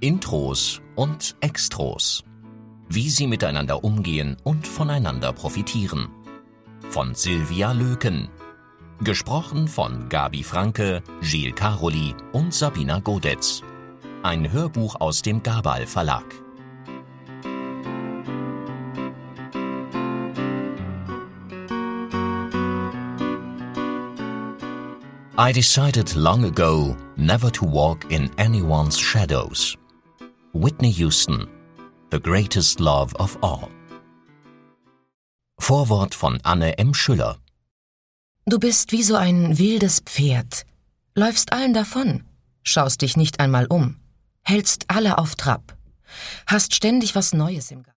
Intros und Extros. Wie sie miteinander umgehen und voneinander profitieren. Von Sylvia Löken. Gesprochen von Gabi Franke, Gilles Caroli und Sabina Godetz. Ein Hörbuch aus dem Gabal Verlag. I decided long ago never to walk in anyone's shadows. Whitney Houston, The Greatest Love of All. Vorwort von Anne M. Schüller. Du bist wie so ein wildes Pferd, läufst allen davon, schaust dich nicht einmal um, hältst alle auf Trab, hast ständig was Neues im Garten.